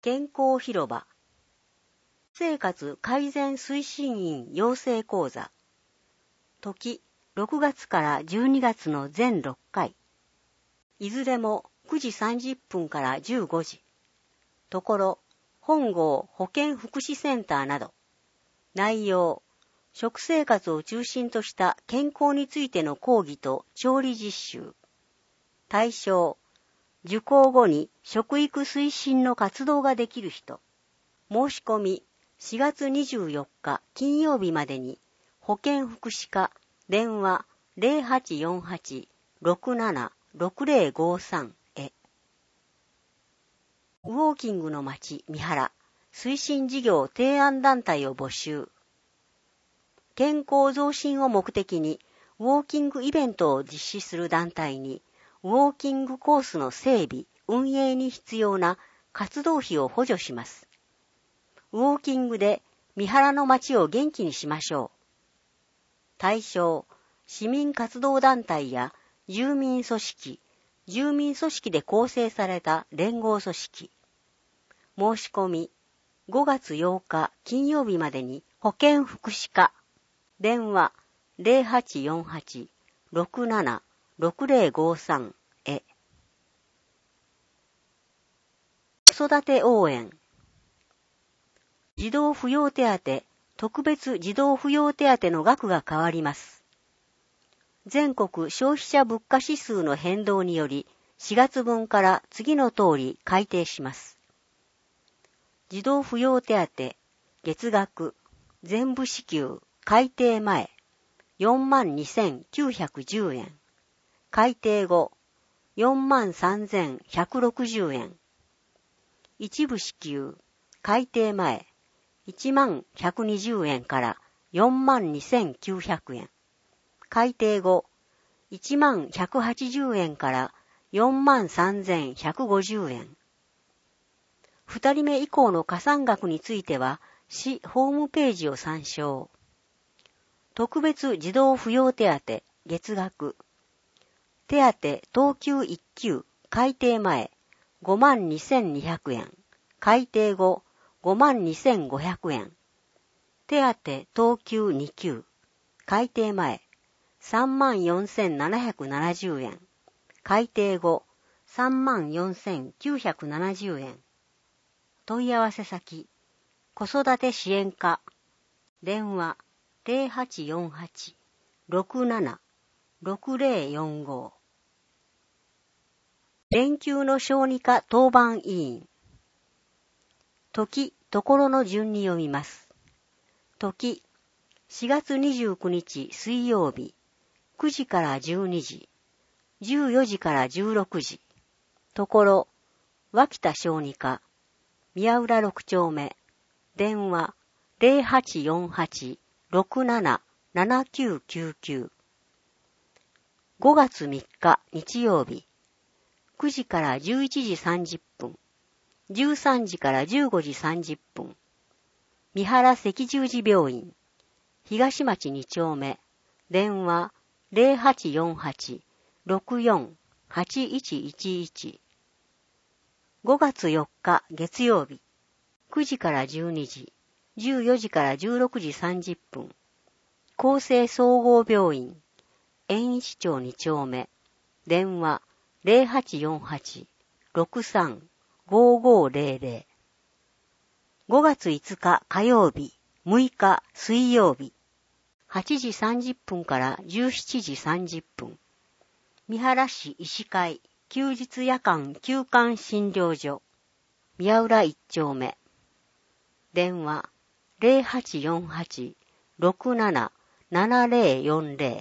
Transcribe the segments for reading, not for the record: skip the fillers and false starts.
健康広場生活改善推進員養成講座時6月から12月の全6回いずれも9時30分から15時ところ本郷保健福祉センターなど内容食生活を中心とした健康についての講義と調理実習対象受講後に食育推進の活動ができる人申し込み4月24日金曜日までに保健福祉課電話 0848-676053 へウォーキングの街三原推進事業提案団体を募集健康増進を目的にウォーキングイベントを実施する団体にウォーキングコースの整備、運営に必要な活動費を補助します。ウォーキングで三原の街を元気にしましょう。対象、市民活動団体や住民組織で構成された連合組織。申し込み、5月8日金曜日までに保健福祉課。電話0848-676053へ。子育て応援。児童扶養手当、特別児童扶養手当の額が変わります。全国消費者物価指数の変動により4月分から次の通り改定します。児童扶養手当、月額、全部支給、改定前、42,910円。改定後、43,160円。一部支給、改定前、11,120円から42,900円。改定後、11,180円から43,150円。2人目以降の加算額については、市ホームページを参照。特別児童扶養手当、月額。手当等級1級、改定前、52,200円。改定後、52,500円。手当等級2級、改定前、34,770円。改定後、34,970円。問い合わせ先、子育て支援課。電話、0848-676045。連休の小児科当番委員。時、ところの順に読みます。時、4月29日水曜日、9時から12時、14時から16時。ところ、脇田小児科、宮浦6丁目。電話、0848-677999。5月3日日曜日、9時から11時30分、13時から15時30分。三原赤十字病院、東町2丁目。電話、0848-648111。5月4日月曜日、9時から12時、14時から16時30分。厚生総合病院、延一町2丁目。電話、0848-635500。5月5日火曜日、6日水曜日、8時30分から17時30分。三原市医師会休日夜間休館診療所、宮浦1丁目。電話、0848-677040。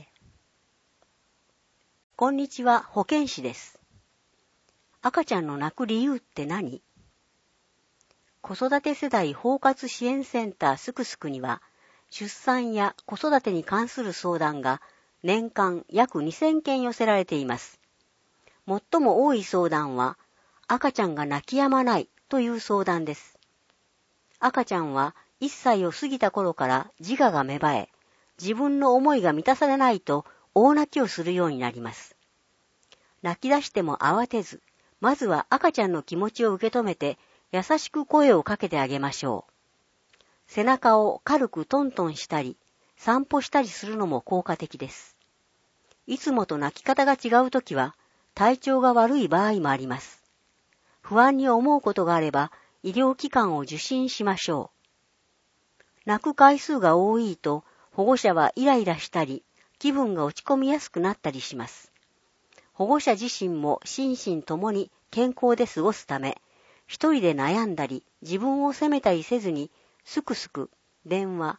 こんにちは、保健師です。赤ちゃんの泣く理由って何？子育て世代包括支援センターすくすくには、出産や子育てに関する相談が年間約2000件寄せられています。最も多い相談は、赤ちゃんが泣き止まないという相談です。赤ちゃんは1歳を過ぎた頃から自我が芽生え、自分の思いが満たされないと大泣きをするようになります。泣き出しても慌てず、まずは赤ちゃんの気持ちを受け止めて優しく声をかけてあげましょう。背中を軽くトントンしたり、散歩したりするのも効果的です。いつもと泣き方が違うときは、体調が悪い場合もあります。不安に思うことがあれば、医療機関を受診しましょう。泣く回数が多いと、保護者はイライラしたり、気分が落ち込みやすくなったりします。保護者自身も心身ともに健康で過ごすため、一人で悩んだり、自分を責めたりせずに、すくすく電話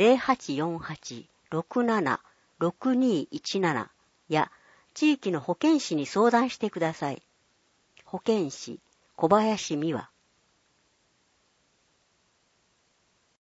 0848-67-6217 や地域の保健師に相談してください。保健師小林美和。